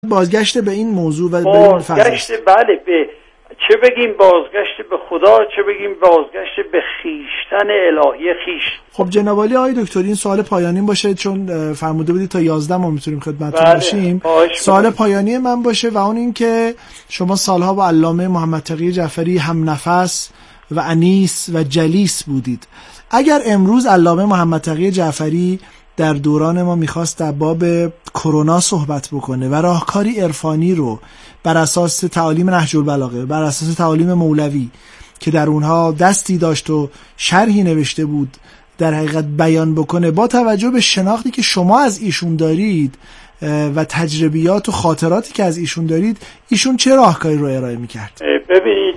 بازگشت به این موضوع و به این بازگشت بله به چه بگیم بازگشت به خدا، چه بگیم بازگشت به خیشتن الهی خیش. خب جناب عالی آقای دکتر این سوال پایانی باشه، چون فرموده بودید تا 11 ما میتونیم خدمتتون باشیم. سوال پایانی من باشه و اون این که شما سالها با علامه محمد تقی جعفری هم نفس و انیس و جلیس بودید. اگر امروز علامه محمد تقی جعفری در دوران ما میخواست در باب کرونا صحبت بکنه و راهکاری عرفانی رو بر اساس تعالیم نهج البلاغه، بر اساس تعالیم مولوی که در اونها دستی داشت و شرحی نوشته بود در حقیقت بیان بکنه، با توجه به شناختی که شما از ایشون دارید و تجربیات و خاطراتی که از ایشون دارید، ایشون چه راهکاری رو ارائه میکرد؟ ببینید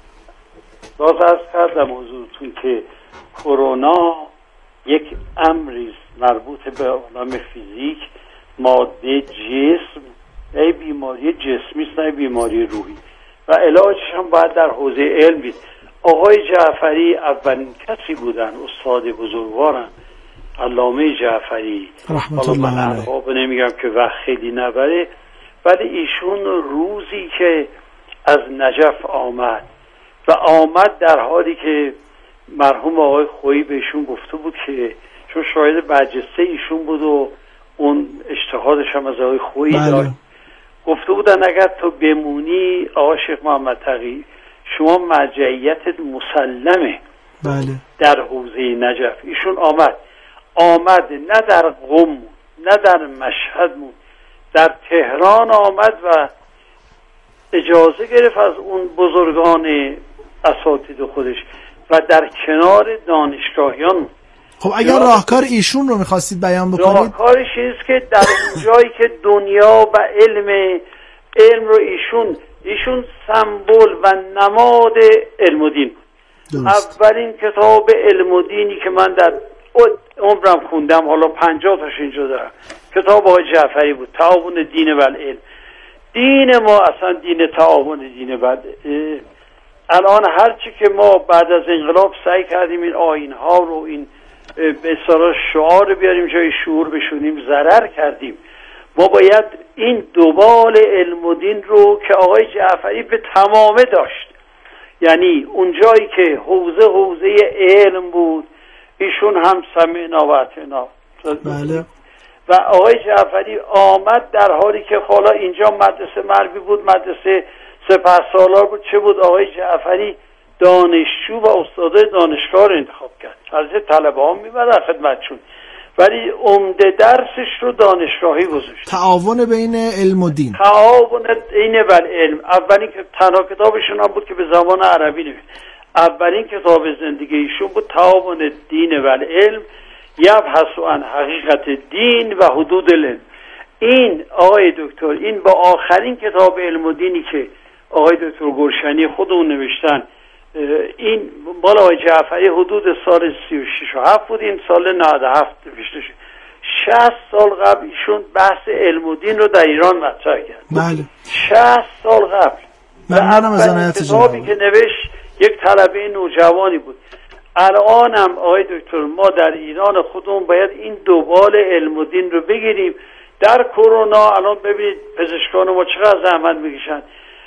باز از کردم حضورتون که کرونا یک امری مربوط به علم فیزیک، ماده، جسم، نه بیماری جسمی است نه بیماری روحی و علاجش هم باید در حوزه علم بود. آقای جعفری اولین کسی بودن، استاد بزرگوارن علامه جعفری رحمت الله علیه. من نمیگم که وقت خیلی نبره، ولی ایشون روزی که از نجف آمد در حالی که مرحوم آقای خویی بهشون گفته بود که چون شاهد برجسته ایشون بود و اون اجتهادش هم از آقای خویی داشت، گفته بودن اگر تو بمونی آقای شیخ محمد تقی شما مرجعیتت مسلمه در حوزه نجف. ایشون آمد نه در قم نه در مشهد بود، در تهران آمد و اجازه گرفت از اون بزرگان اساتید خودش و در کنار دانشگاهیان. خب اگر راهکار ایشون رو میخواستید بیان بکنید، راهکارش اینست که در اون جایی که دنیا و علم رو ایشون سمبل و نماد علم و دین. اولین کتاب علم و دینی که من در عمرم خوندم، حالا 50 تاش اینجا دارم، کتاب آقای جعفری بود، تعاون دین و العلم. دین ما اصلا دین تعاون دین و الان هرچی که ما بعد از انقلاب سعی کردیم این آیین‌ها رو، این به اصطلاح شعار بیاریم جای شعور بشونیم، ضرر کردیم. ما باید این دوبال علم و دین رو که آقای جعفری به تمامه داشت، یعنی اون جایی که حوزه علم بود ایشون هم سمعنا و اطعنا. بله. و آقای جعفری آمد در حالی که حالا اینجا مدرسه مربی بود، مدرسه سپهسالار بود، چه بود؟ آقای جعفری دانشجو و استاد دانشگاه رو انتخاب کرد. از طلبه ها میبرد خدمتشون، ولی عمده درسش رو دانشگاهی گذاشت. تعاون بین علم و دین، تعاون دین و علم. اولین که تنها کتابشون هم بود که به زبان عربی نوشت. اولین کتاب زندگیشون بود تعاون دین و علم، یبحث عن حقیقت دین و حدود العلم. این آقای دکتر، این با آخرین کتاب علم و دینی که آقای دکتر گلشنی خودمون نوشتن، این مال آقای جعفری حدود سال 36 و 7 بود، این سال 97 نوشته شد. 60 سال قبل ایشون بحث علم و دین رو در ایران مطرح کرد. بله. 60 سال قبل. ممنونم از عنایت کتابی که نوشت یک طلبه نوجوانی بود. الان هم آقای دکتر ما در ایران خودمون باید این دوبال علم و دین رو بگیریم. در کرونا الان ببینید پزشکان ما چقدر زحمت میکشن،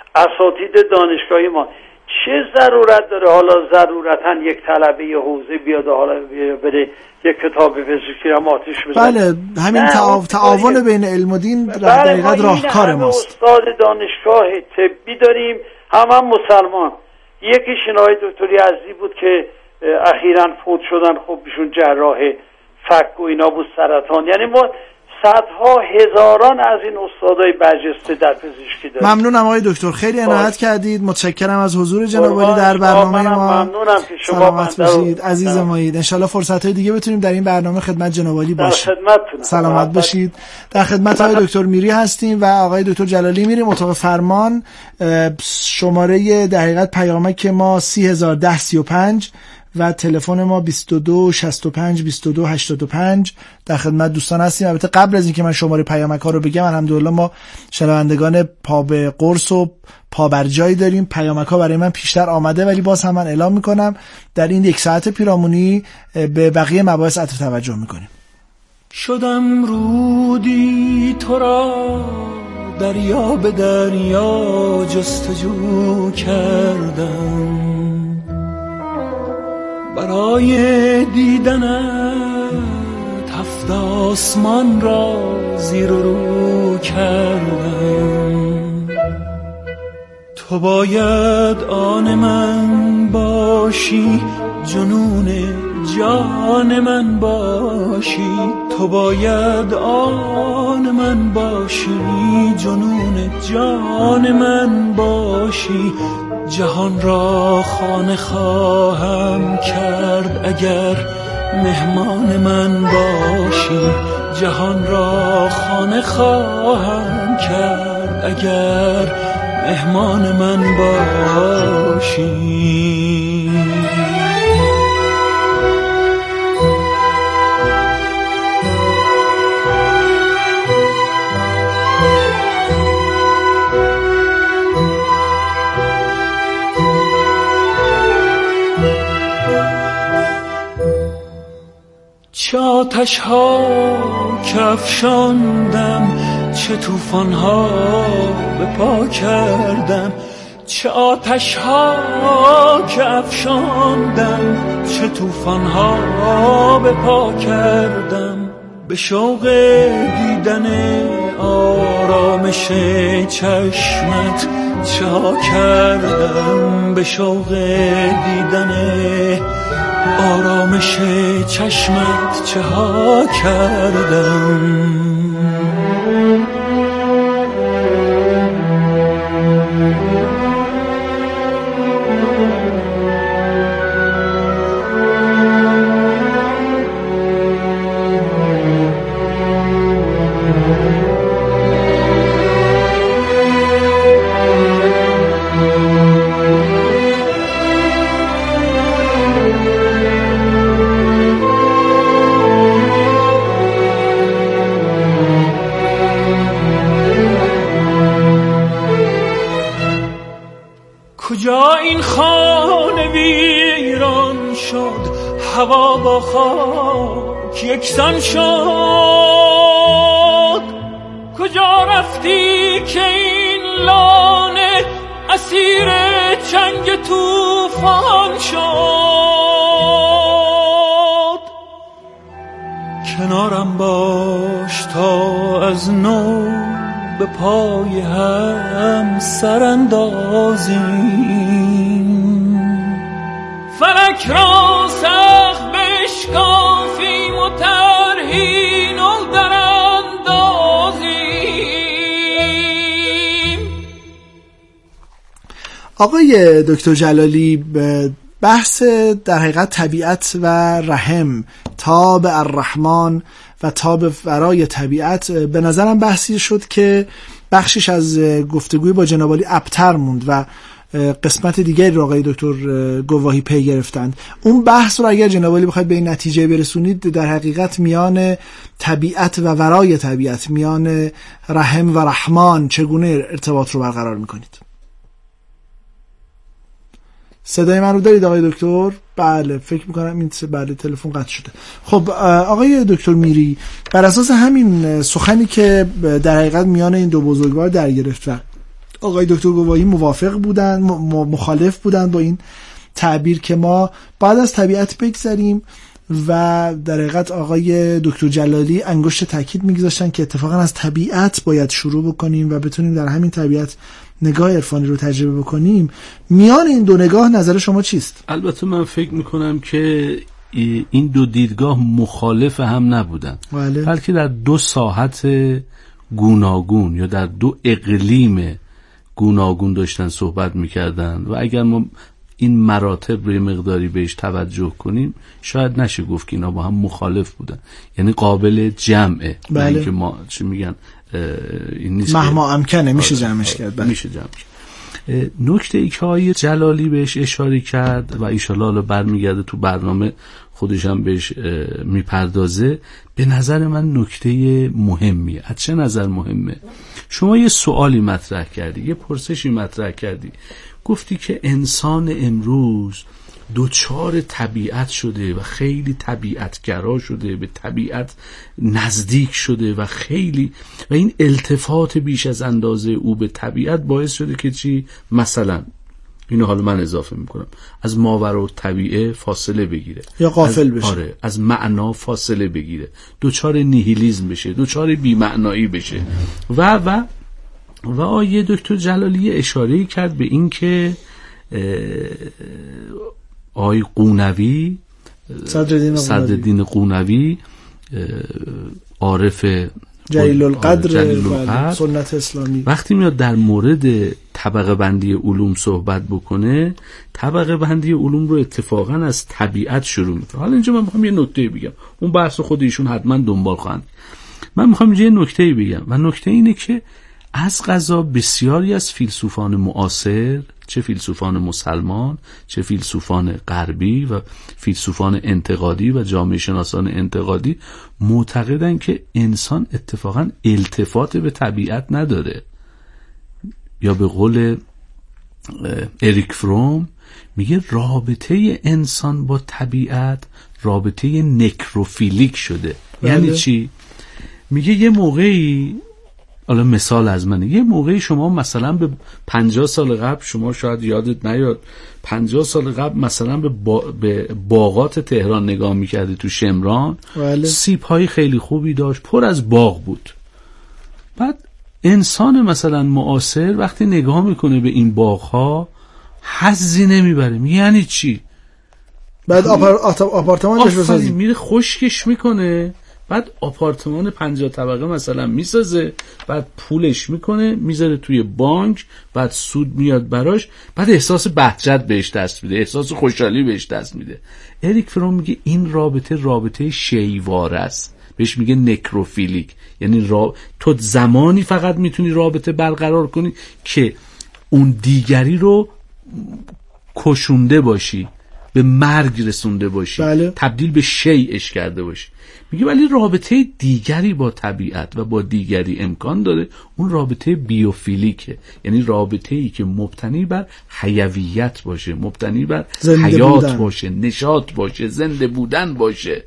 اساتید دانشگاهی ما. چه ضرورت داره حالا ضرورتاً یک طلبه ی حوزه بیاد حالا بره یک کتاب پزشکی رو آتش بزنه؟ بله، همین تعاون بین علم و دین در حقیقت راهکار ماست. استاد دانشگاه طبی داریم، هم مسلمان. یکیش آقای دکتری عزیزی بود که اخیراً فوت شدن، خب ایشون جراح فک و اینا بود، سرطان. یعنی ما صدها هزاران از این استادای برجسته در پزشکی داریم. ممنونم آقای دکتر، خیلی عنایت کردید. متشکرم از حضور جناب عالی در برنامه ما. ممنونم که شما سلامت باشید عزیز مایید. ان شاءالله فرصت‌های دیگه بتونیم در این برنامه خدمت جناب عالی باشیم. سلامت باشید. در خدمت آقای دکتر میری هستیم و آقای دکتر جلالی میریم اتاق فرمان. شماره در حقیقت پیامک ما 3001035 و تلفن ما 22 65 22 85. در خدمت دوستان هستیم. البته قبل از اینکه من شماره پیامک ها رو بگم، الحمدلله ما شنوندگان پا به قرص و پا بر جای داریم. پیامک ها برای من پیشتر آمده، ولی باز هم من اعلام میکنم در این 1 ساعت پیرامونی به بقیه مباحث عطف توجه میکنیم. شدم رودی تو را دریا به دریا جستجو کردم، برای دیدنت هفت آسمان را زیر و رو کردم. تو باید آن من باشی، جنون جان من باشی، تو باید آن من باشی، جنون جان من باشی. جهان را خانه خواهم کرد اگر مهمان من باشی، جهان را خانه خواهم کرد اگر مهمان من باشی. چه آتش ها که افشاندم، چه طوفان ها به پا کردم، چه آتش ها که افشاندم، چه طوفان ها به پا کردم. به شوق دیدن آرامش چشمت چه ها کردم، به شوق دیدن آرامش چشمت چه ها کردم. کجا این خانه ویران شد، هوا با خاک یکسان شد. کجا رفتی که این لانه اسیر چنگ طوفان شد؟ کنارم باش تا از نو به پای هم سراندازیم، فلک را سخت بشکافیم و طرحی نو دراندازیم. آقای دکتر جلالی، بحث در حقیقت طبیعت و رحم، تاب الرحمن و تاب ورای طبیعت، به نظرم بحثی شد که بخشش از گفتگوی با جناب عالی ابتر موند و قسمت دیگری رو آقای دکتر گواهی پی گرفتند. اون بحث رو اگر جناب عالی بخواید به این نتیجه برسونید، در حقیقت میان طبیعت و ورای طبیعت، میان رحم و رحمان، چگونه ارتباط رو برقرار میکنید؟ صدای من رو دارید آقای دکتر؟ بله، فکر میکنم این بله تلفن قطع شده. خب آقای دکتر میری، بر اساس همین سخنی که در حقیقت میان این دو بزرگوار در گرفت و آقای دکتر گواهی موافق بودن، مخالف بودن با این تعبیر که ما بعد از طبیعت بگذریم، و در حقیقت آقای دکتر جلالی انگشت تاکید میگذاشتن که اتفاقا از طبیعت باید شروع بکنیم و بتونیم در همین طبیعت نگاه عرفانی رو تجربه بکنیم. میان این دو نگاه نظر شما چیست؟ البته من فکر میکنم که این دو دیدگاه مخالف هم نبودن، بلکه در دو ساحت گوناگون یا در دو اقلیم گوناگون داشتن صحبت میکردن و اگر ما این مراتب روی مقداری بهش توجه کنیم شاید نشه گفت که اینا با هم مخالف بودن، یعنی قابل جمعه. بله. که ما چی میگن این نیست مهما امکنه میشه جمعش کرد. بله. میشه جمعش کرد. نکته ای که آقای جلالی بهش اشاره کرد و ایشالله برمیگرده تو برنامه خودش هم بهش میپردازه، به نظر من نکته مهمیه. از چه نظر مهمه؟ شما یه سوالی مطرح کردی، یه پرسشی مطرح کردی، گفتی که انسان امروز دوچار طبیعت شده و خیلی طبیعتگرا شده، به طبیعت نزدیک شده و خیلی، و این التفات بیش از اندازه او به طبیعت باعث شده که چی؟ مثلا اینو حالا من اضافه میکنم، از ماورا طبیعه فاصله بگیره یا غافل بشه. آره، از معنا فاصله بگیره، دوچار نیهیلیسم بشه، دوچار بی‌معنایی بشه. و آیه دکتر جلالی اشاره کرد به این که آیه قونوی، صدرالدین قونوی، عارف جلیل القدر سنت اسلامی، وقتی میاد در مورد طبقه بندی علوم صحبت بکنه، طبقه بندی علوم رو اتفاقا از طبیعت شروع میکنه. حالا اینجا من میخوام یه نکته بگم، اون بحث خود ایشون حتما دنبال خواهند. من میخوام اینجا یه نکته بگم و نکته اینه که از قضا بسیاری از فیلسوفان معاصر، چه فیلسوفان مسلمان، چه فیلسوفان غربی و فیلسوفان انتقادی و جامعه شناسان انتقادی، معتقدن که انسان اتفاقا التفات به طبیعت نداره، یا به قول اریک فروم میگه رابطه انسان با طبیعت رابطه نکروفیلیک شده. یعنی چی؟ میگه یه موقعی، حالا مثال از منه، یه موقعی شما مثلا به 50 سال قبل، شما شاید یادت نیاد، 50 سال قبل مثلا به باغات تهران نگاه میکردی تو شمران، سیب‌های خیلی خوبی داشت، پر از باغ بود. بعد انسان مثلا معاصر وقتی نگاه میکنه به این باغ‌ها حظی نمیبره. یعنی چی؟ بعد آپارتمانش بسازی، میره خشکش میکنه، بعد آپارتمان 50 طبقه مثلا میسازه، بعد پولش میکنه میذاره توی بانک، بعد سود میاد براش، بعد احساس بهجت بهش دست میده، احساس خوشحالی بهش دست میده. اریک فروم میگه این رابطه شیواره است، بهش میگه نکروفیلیک. یعنی تو زمانی فقط میتونی رابطه برقرار کنی که اون دیگری رو کشونده باشی، به مرگ رسونده باشی، بله. تبدیل به شیئش کرده باشی. میگه ولی رابطه دیگری با طبیعت و با دیگری امکان داره، اون رابطه بیوفیلیکه، یعنی رابطه‌ای که مبتنی بر حیویت باشه، مبتنی بر حیات باشه، نشاط باشه، زنده بودن باشه.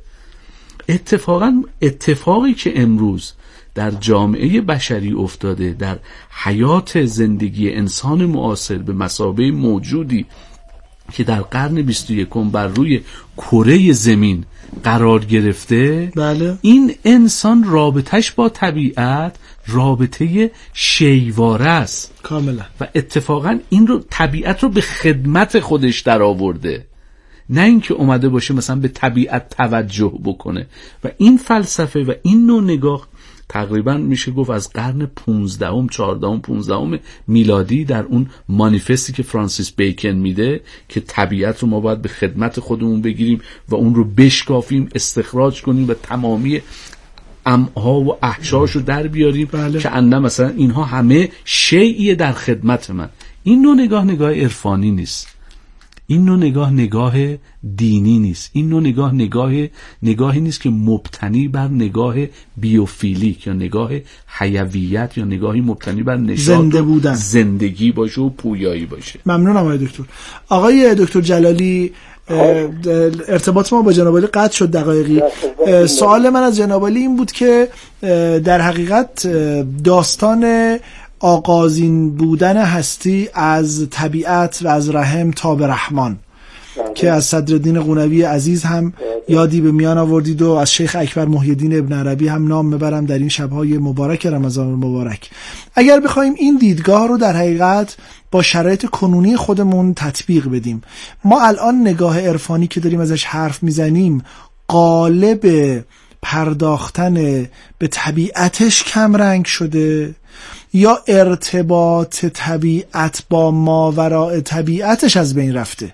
اتفاقی که امروز در جامعه بشری افتاده، در حیات زندگی انسان معاصر به مثابه موجودی که در قرن 21 بر روی کره زمین قرار گرفته، بله. این انسان رابطش با طبیعت رابطه شیواره است کاملا، و اتفاقا این رو طبیعت رو به خدمت خودش در آورده، نه اینکه اومده باشه مثلا به طبیعت توجه بکنه. و این فلسفه و این نوع نگاه تقریبا میشه گفت از قرن 15 14 15 میلادی در اون مانیفستی که فرانسیس بیکن میده که طبیعت رو ما باید به خدمت خودمون بگیریم و اون رو بشکافیم، استخراج کنیم و تمامی امعا و احشاش رو در بیاریم، بله. که انده مثلا اینها همه شیئیه در خدمت من. این نوع نگاه عرفانی نیست، این نوع نگاه دینی نیست، این نوع نگاهی نیست که مبتنی بر نگاه بیوفیلیک یا نگاه حیویت یا نگاهی مبتنی بر نشاط زنده بودن، زندگی باشه و پویایی باشه. ممنونم آقای دکتر. آقای دکتر جلالی، ارتباط ما با جناب عالی قطع شد دقایقی. سوال من از جناب عالی این بود که در حقیقت داستان آغازین بودن هستی از طبیعت و از رحم تا به رحمان که از صدرالدین قونوی عزیز هم یادی به میان آوردید و از شیخ اکبر محی الدین ابن عربی هم نام میبرم در این شبهای مبارک رمضان المبارک. اگر بخوایم این دیدگاه رو در حقیقت با شرایط کنونی خودمون تطبیق بدیم، ما الان نگاه عرفانی که داریم ازش حرف میزنیم قالب پرداختن به طبیعتش کم رنگ شده یا ارتباط طبیعت با ماوراء طبیعتش از بین رفته؟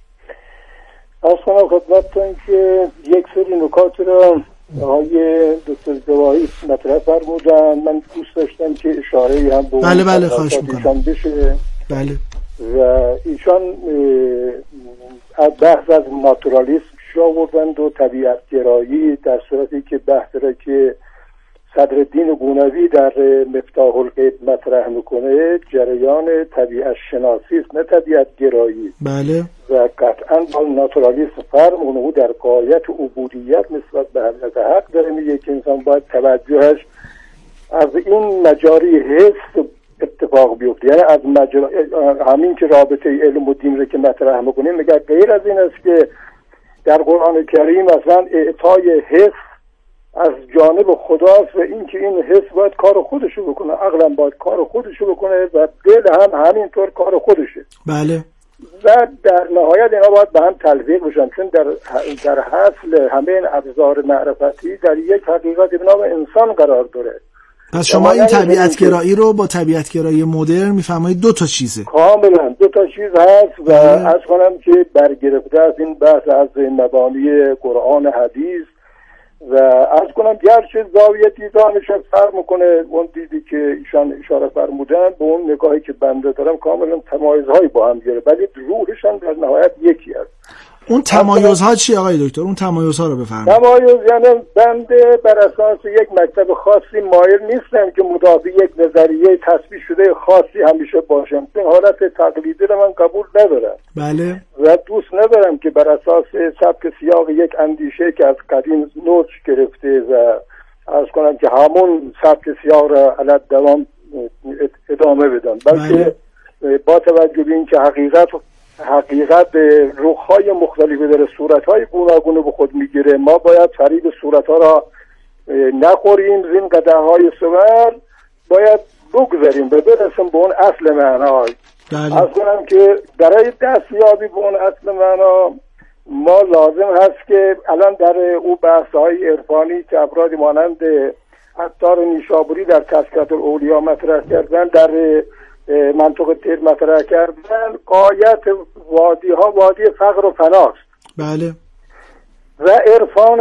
اصلا خدمتتون که یک سری نکات را آقای دکتر جواهری مطرح فرمودن، من دوست داشتم که اشاره‌ای هم به بله خواهش می‌کنم بشه. بله. و ایشان بحث از ناتورالیسم آوردند و طبیعت گرایی، در صورتی که بحث را که صدرالدین قونوی در مفتاح الغیب مطرح میکنه جریان طبیعت شناسی است، نه طبیعت گرایی. بله. و قطعا با ناتورالیسم فرق اونو در قایت عبودیت نسبت به حضرت حق داره میگه که انسان باید توجهش از این مجاری حس اتفاق بیفته، یعنی از همین که رابطه علم و دین رو که مطرح میکنیم میگه غیر از این است که در قرآن کریم مثلا اعطای حس از جانب خداست و اینکه این حس باید کار خودشو بکنه، عقلم باید کار خودشو بکنه و دل هم همینطور کار خودشه. بله. و در نهایت اینا باید به هم تلفیق بشن، چون در حاصل همه این ابزار معرفتی در یک حقیقت به نام انسان قرار داره. پس شما این طبیعتگرایی رو با طبیعتگرایی مدرن میفهمید دو تا چیزه. کاملا دو تا چیز هست و از کنم که برگرفته از این بحث از مبانی قرآن حدیث و از کنم گرچه زاویه دیدانش فرق میکنه، اون دیدی که ایشان اشاره فرمودن به اون نگاهی که بنده دارم کاملا تمایزهایی با هم داره، ولی روحشان در نهایت یکی است. اون تمایزها چی آقای دکتر؟ اون تمایزها رو بفرمایید. تمایز یعنی بنده بر اساس یک مکتب خاصی مایل نیستم که مدافع یک نظریه تثبیت شده خاصی همیشه باشم. این حالت تقلیدی رو من قبول ندارم. بله. و دوست ندارم که بر اساس سبک سیاق یک اندیشه که از قدیم نوچ گرفته و عرض کنم که همون سبک سیاق را علی دوام ادامه بدم، بلکه با توجه به اینکه حقیقت رخ‌های مختلفی داره، صورت‌های گوناگون به خود میگیره، ما باید فریب صورت‌ها را نخوریم، زین قدح‌های صور باید بگذاریم و برسیم به اون اصل معنا. از کنم که برای دستیابی به اون اصل معنا ما لازم هست که الان در او بحث‌های عرفانی که افرادی مانند عطار نیشابوری در تذکرة الاولیا مطرح کردن، در منطقه تیر مطرح کردن، قایت وادی ها وادی فقر و فناست. بله. و عرفان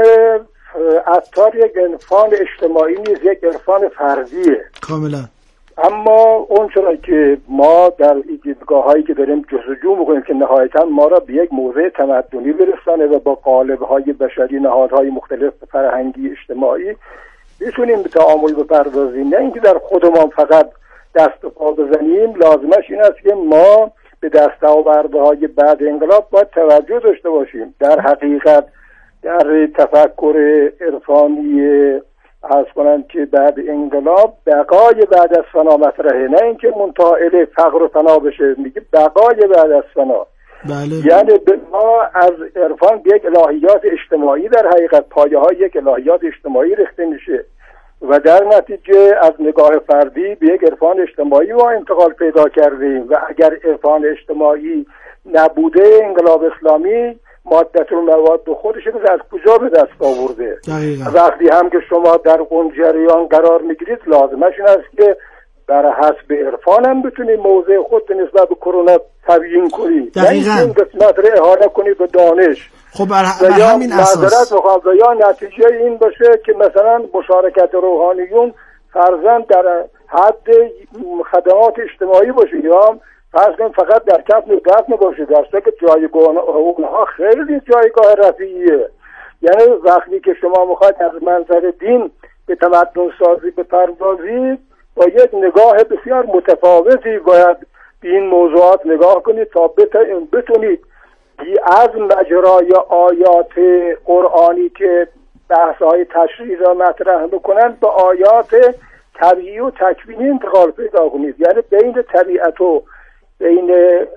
عطار یک عرفان اجتماعی نیست، یک عرفان فردیه کاملا. اما اون چرا که ما در دیدگاه هایی که داریم جستجو میکنیم که نهایتا ما را به یک موضع تمدنی برسانه و با قالب های بشری، نهادهای مختلف فرهنگی اجتماعی بتونیم به تعامل بپردازیم، نه اینکه در خودمان فقط دست و پا بزنیم. لازمش این است که ما به دستاوردهای بعد انقلاب باید توجه داشته باشیم. در حقیقت در تفکر عرفانی عرض کنم که بعد انقلاب بقای بعد از فنا مطرحه، نه اینکه منتهی فقر و فنا بشه، میگه بقای بعد از فنا. بله. یعنی ما از عرفان به یک الهیات اجتماعی در حقیقت پایه های یک الهیات اجتماعی ریخته میشه و در نتیجه از نگاه فردی به یک عرفان اجتماعی ما انتقال پیدا کردیم و اگر عرفان اجتماعی نبوده انقلاب اسلامی مادت و مواد خودش از کجا به دست آورده؟ وقتی هم که شما در اون جریان قرار میگیرید لازمش این است که بر حسب عرفان هم بتونید موضع خود نسبت به کرونا تبیین کنید، دقیقاً این قسمت رو احاله کنید به دانش. خب بر همین اساس یا نتیجه این باشه که مثلا مشارکت روحانیون فرضاً در حد خدمات اجتماعی باشه یا فرض کنید فقط در کف باشه، در صورتی که جایگاه اونها خیلی جایگاه رفیعیه. یعنی وقتی که شما میخواید از منظر دین به تمدن سازی بپردازید با یک نگاه بسیار متفاوتی باید به این موضوعات نگاه کنید تا بتونید از مجرای آیات قرآنی که بحث‌های تشریع را مطرح میکنند به آیات طبیعی و تکوینی انتقال پیدا کنید. یعنی بین طبیعت و بین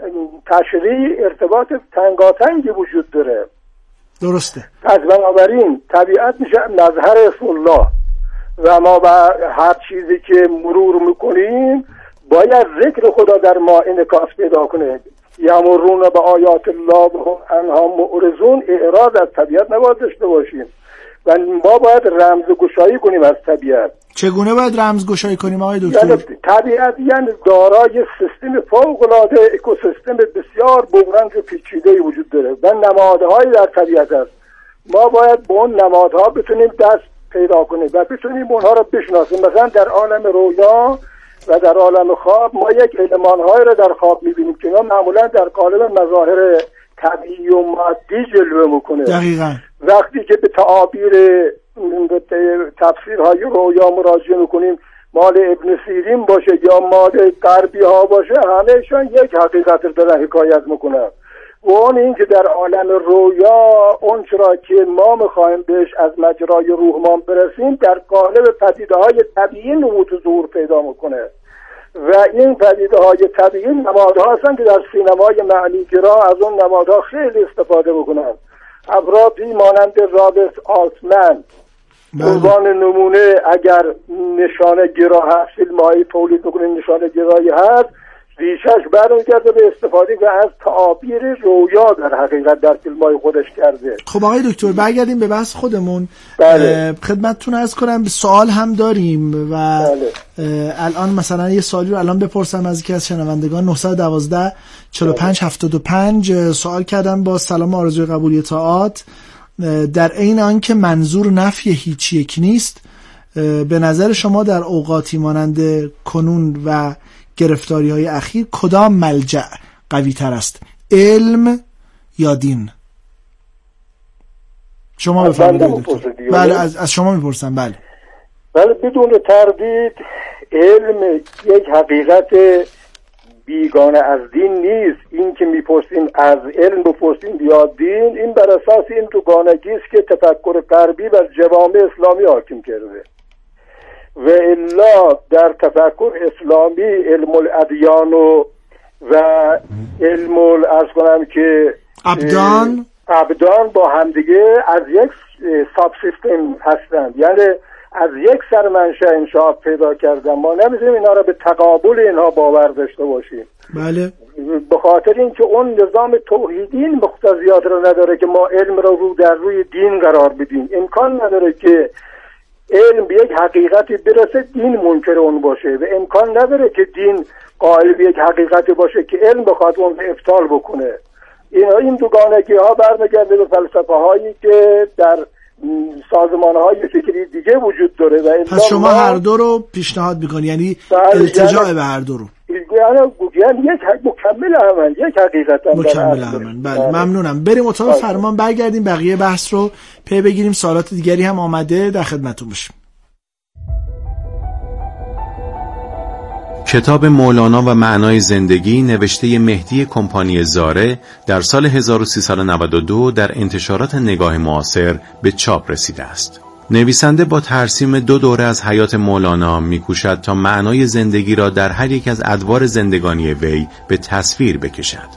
تشریع ارتباط تنگاتنگی وجود داره. درسته. پس بنابراین طبیعت میشه مظهر اسم الله و ما به هر چیزی که مرور میکنیم باید ذکر خدا در ما انعکاس پیدا کنه. یامرون به آیات الله و انها معرضون، اعراض از طبیعت نباید داشته باشیم و ما باید رمزگشایی کنیم از طبیعت. چگونه باید رمزگشایی کنیم آقای دکتر؟ یعنی طبیعت یعنی دارای سیستم فوق‌العاده اکوسیستم بسیار بغرنج و پیچیده‌ای وجود داره و نمادهایی در طبیعت هست. ما باید به اون نمادها بتونیم دست پیدا کنیم و بتونیم اونها رو بشناسیم. مثلا در عالم رویا و در عالم خواب ما یک المان‌های رو در خواب می‌بینیم که اینا معمولا در قالب مظاهر طبیعی و مادی جلوه میکنه. دقیقاً. وقتی که به تعابیر تفسیرهای رویا مراجعه میکنیم، مال ابن سیرین باشه یا مال غربی ها باشه، همهشان یک حقیقت رو دارن حکایت میکنن. و اون این که در عالم رویا اون چرا که ما میخوایم بهش از مجرای روحمان برسیم در قالب پدیده های طبیعی نمود و ظهور پیدا میکنه و این پدیده های طبیعی نمادها هستن که در سینمای معنیگرا از اون نمادها خیلی استفاده بکنن. افرادی مانند رابرت آلتمن عنوان نمونه اگر نشانه گرا هست، فیلم هایی تولید میکنه نشانه گرایی هست، ریشش برمیگرده به استفاده از تعابیر رویا در حقیقت در فیلم های خودش کرده. خب آقای دکتر برگردیم به بحث خودمون. بله. خدمتتون عرض کنم سوال هم داریم و بله. الان مثلا یه سوالی رو الان بپرسم از یکی از شنوندگان 912 45 75 سوال کردن با سلام آرزوی قبولی طاعات، در عین آنکه منظور نفی هیچ یک نیست، به نظر شما در اوقاتی مانند کنون و گرفتاری های اخیر کدام ملجأ قوی تر است، علم یا دین؟ شما بفرمایید. بله از شما میپرسم. بله بدون تردید علم یک حقیقت بیگانه از دین نیست. این که میپرسیم از علم بپرسیم یا دین، این بر اساس این دوگانگی است که تفکر غربی بر جوامع اسلامی حاکم کرده و الا در تفکر اسلامی علم الادیان و علم ارز کنم که ابدان با همدیگه از یک ساب سیستم هستند، یعنی از یک سرمنشأ انشاء پیدا کردن. ما نمی‌تونیم اینا را به تقابل اینها باور داشته باشیم. بله. به خاطر اینکه اون نظام توحیدی مقتضیات رو نداره که ما علم رو در روی دین قرار بدیم. امکان نداره که علم به یک حقیقتی برسه دین منکر اون باشه و امکان نداره که دین قائل به یک حقیقتی باشه که علم بخواد اون رو ابطال بکنه. این دوگانگی ها برمیگرده به فلسفه هایی که در سازمان های فکری دیگه وجود داره و پس شما هر دو رو پیشنهاد میکنی، یعنی التجاء به هر دو رو، یعنی یک مکمل عمل، یک حقیقت مکمل عمل. بله ممنونم. بریم اتاق فرمان، برگردیم بقیه بحث رو پی بگیریم. سوالات دیگری هم آمده، در خدمتتون باشیم. کتاب مولانا و معنای زندگی نوشته مهدی کمپانی زاره در سال 1392 در انتشارات نگاه معاصر به چاپ رسیده است. نویسنده با ترسیم 2 دوره از حیات مولانا می‌کوشد تا معنای زندگی را در هر یک از ادوار زندگانی وی به تصویر بکشد.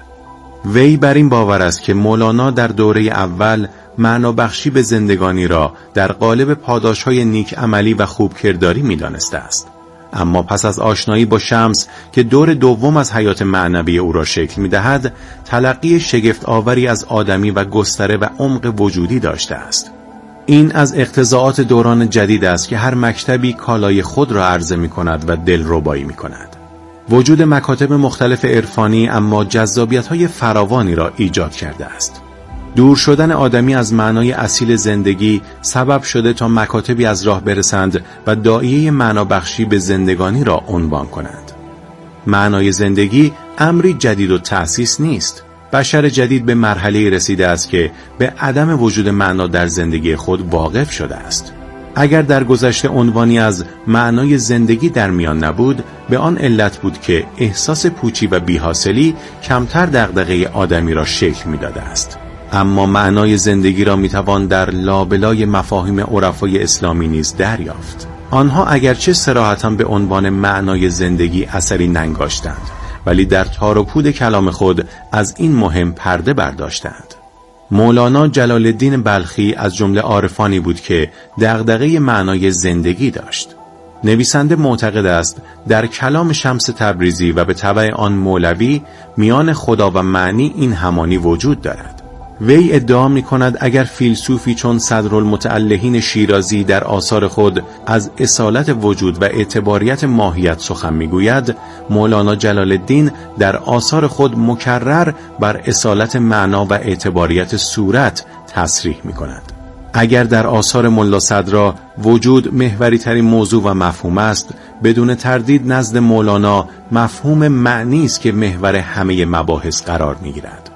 وی بر این باور است که مولانا در دوره اول معنا بخشی به زندگانی را در قالب پاداش‌های نیک عملی و خوب کرداری می‌دانسته است. اما پس از آشنایی با شمس که دور دوم از حیات معنوی او را شکل می‌دهد، تلقی شگفت آوری از آدمی و گستره و عمق وجودی داشته است. این از اقتضاعات دوران جدید است که هر مکتبی کالای خود را عرضه می‌کند و دلربایی می‌کند. وجود مکاتب مختلف عرفانی اما جذابیت‌های فراوانی را ایجاد کرده است. دور شدن آدمی از معنای اصیل زندگی سبب شده تا مکاتبی از راه برسند و داعیه معنابخشی به زندگانی را عنوان کنند. معنای زندگی امری جدید و تأسیس نیست. بشر جدید به مرحله رسیده است که به عدم وجود معنا در زندگی خود واقف شده است. اگر در گذشته عنوانی از معنای زندگی در میان نبود، به آن علت بود که احساس پوچی و بی‌حاصلی کمتر دغدغه آدمی را شکل می‌داده است. اما معنای زندگی را میتوان در لابلای مفاهیم عرفای اسلامی نیز دریافت. آنها اگرچه صراحتاً به عنوان معنای زندگی اثری ننگاشتند، ولی در تار و پود کلام خود از این مهم پرده برداشتند. مولانا جلال الدین بلخی از جمله عارفانی بود که دغدغه معنای زندگی داشت. نویسنده معتقد است در کلام شمس تبریزی و به تبع آن مولوی میان خدا و معنی این همانی وجود دارد. وی ادعا می کند اگر فیلسوفی چون صدرالمتألهین شیرازی در آثار خود از اصالت وجود و اعتباریت ماهیت سخن می گوید، مولانا جلال الدین در آثار خود مکرر بر اصالت معنا و اعتباریت صورت تصریح می کند. اگر در آثار ملا صدرا وجود محوری ترین موضوع و مفهوم است، بدون تردید نزد مولانا مفهوم معنی است که محور همه مباحث قرار می گیرد.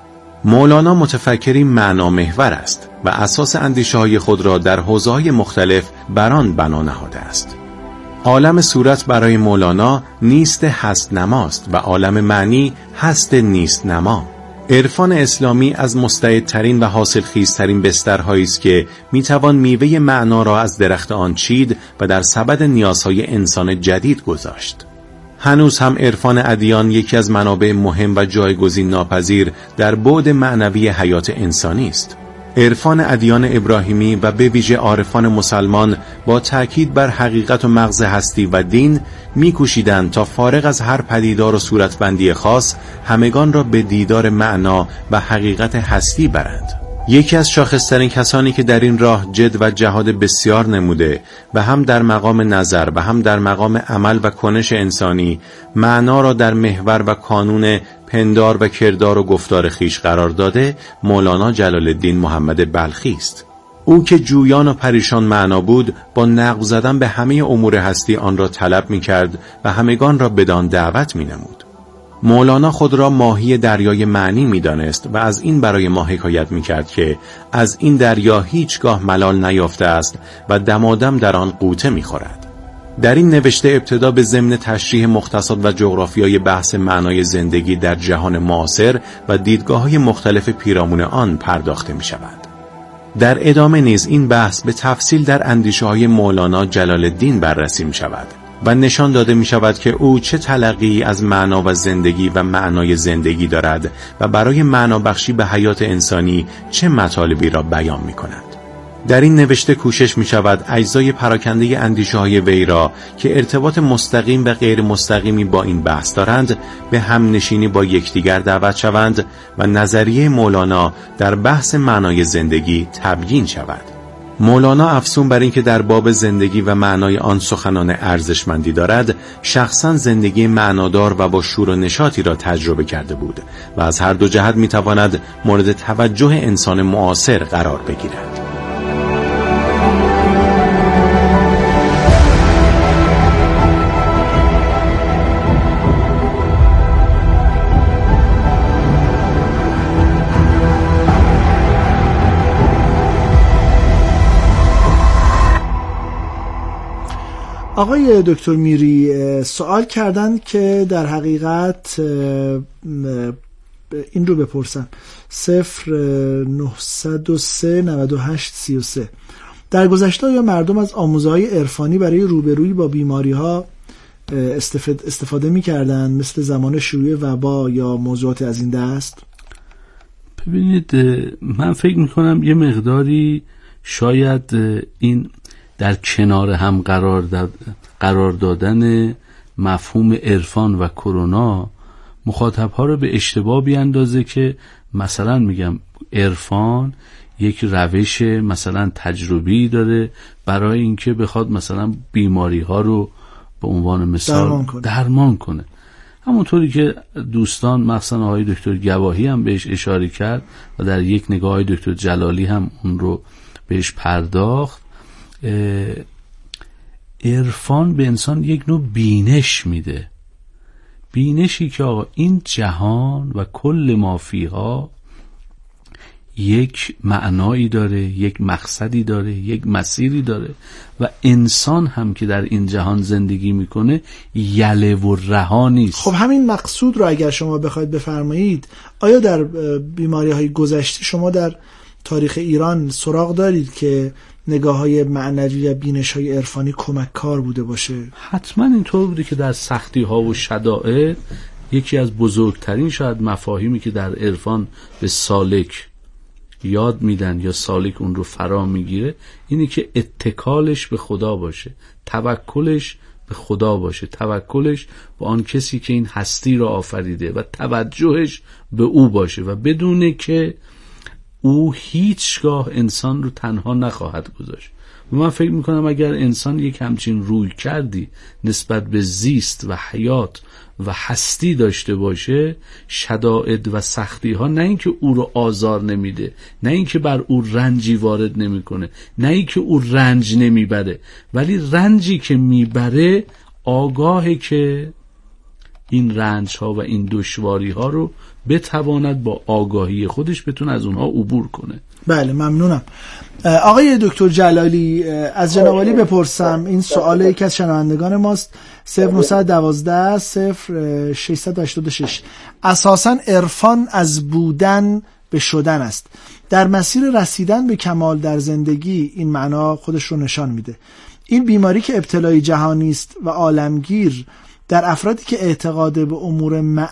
مولانا متفکری معنامحور است و اساس اندیشه‌های خود را در حوزه‌های مختلف بر آن بنا نهاده است. عالم صورت برای مولانا نیست هست نماست و عالم معنی هست نیست نما. عرفان اسلامی از مستعدترین و حاصلخیزترین بسترهایی است که میتوان میوه معنا را از درخت آن چید و در سبد نیازهای انسان جدید گذاشت. هنوز هم عرفان ادیان یکی از منابع مهم و جایگزین ناپذیر در بعد معنوی حیات انسانی است. عرفان ادیان ابراهیمی و به ویژه عارفان مسلمان با تأکید بر حقیقت و مغز هستی و دین می‌کوشیدند تا فارغ از هر پدیدار و صورتبندی خاص همگان را به دیدار معنا و حقیقت هستی برند. یکی از شاخص‌ترین کسانی که در این راه جد و جهاد بسیار نموده و هم در مقام نظر و هم در مقام عمل و کنش انسانی معنا را در محور و کانون پندار و کردار و گفتار خیش قرار داده، مولانا جلال الدین محمد بلخی است. او که جویان و پریشان معنا بود، با نقب زدن به همه امور هستی آن را طلب می کرد و همگان را بدان دعوت می نمود. مولانا خود را ماهی دریای معنی می دانست و از این برای ما حکایت می کرد که از این دریا هیچگاه ملال نیافته است و دمادم در آن غوطه می خورد. در این نوشته ابتدا به ضمن تشریح مختصات و جغرافیای بحث معنای زندگی در جهان معاصر و دیدگاه‌های مختلف پیرامون آن پرداخته می شود. در ادامه نیز این بحث به تفصیل در اندیشه‌های مولانا جلال الدین بررسی می شود و نشان داده می شود که او چه تلقی از معنا و زندگی و معنای زندگی دارد و برای معنا بخشی به حیات انسانی چه مطالبی را بیان می کند. در این نوشته کوشش می شود اجزای پراکنده اندیشه‌های وی را که ارتباط مستقیم و غیر مستقیمی با این بحث دارند به هم نشینی با یکدیگر دعوت شوند و نظریه مولانا در بحث معنای زندگی تبیین شود. مولانا افزون بر این که در باب زندگی و معنای آن سخنان ارزشمندی دارد، شخصا زندگی معنادار و با شور و نشاطی را تجربه کرده بود و از هر دو جهت می تواند مورد توجه انسان معاصر قرار بگیرد. آقای دکتر میری سوال کردن که در حقیقت این رو بپرسن 0903 98 33 در گذشته یا مردم از آموزه‌های عرفانی برای روبرویی با بیماری‌ها استفاده می‌کردن مثل زمان شیوع وبا یا موضوعات از این دست؟ ببینید من فکر می‌کنم یه مقداری شاید این در کنار هم قرار دادن مفهوم عرفان و کرونا مخاطبها رو به اشتباه بیاندازه که مثلا میگم عرفان یک روش مثلا تجربی داره برای اینکه بخواد مثلا بیماری ها رو به عنوان مثال درمان کنه. همونطوری که دوستان مثلا آقای دکتر گواهی هم بهش اشاره کرد و در یک نگاه دکتر جلالی هم اون رو بهش پرداخت، عرفان به انسان یک نوع بینش میده، بینشی که آقا این جهان و کل ما فیها یک معنایی داره، یک مقصدی داره، یک مسیری داره و انسان هم که در این جهان زندگی میکنه یله و رها نیست. خب همین مقصود رو اگر شما بخواید بفرمایید، آیا در بیماری‌های گذشته شما در تاریخ ایران سراغ دارید که نگاه‌های معنوی و بینش‌های عرفانی کمک‌کار بوده باشه؟ حتما اینطور بوده که در سختی‌ها و شدائد یکی از بزرگترین شاید مفاهیمی که در عرفان به سالک یاد میدن یا سالک اون رو فرا میگیره اینی که اتکالش به خدا باشه، توکلش به خدا باشه، توکلش به آن کسی که این هستی را آفریده و توجهش به او باشه و بدونه که او هیچگاه انسان رو تنها نخواهد گذاشت. و من فکر میکنم اگر انسان یک همچین روی کردی نسبت به زیست و حیات و هستی داشته باشه، شدائد و سختی ها نه اینکه او رو آزار نمیده، نه اینکه بر او رنجی وارد نمیکنه، نه اینکه او رنج نمیبره، ولی رنجی که میبره آگاهه که این رنج ها و این دشواری ها رو بتواند با آگاهی خودش بتونه از اونها عبور کنه. بله ممنونم. آقای دکتر جلالی، از جناب عالی بپرسم، این سوال یکی از شنوندگان ماست، 0912 0686. اساساً عرفان از بودن به شدن است. در مسیر رسیدن به کمال در زندگی این معنا خودش رو نشان میده. این بیماری که ابتلای جهانی است و عالمگیر در افرادی که اعتقاد به امور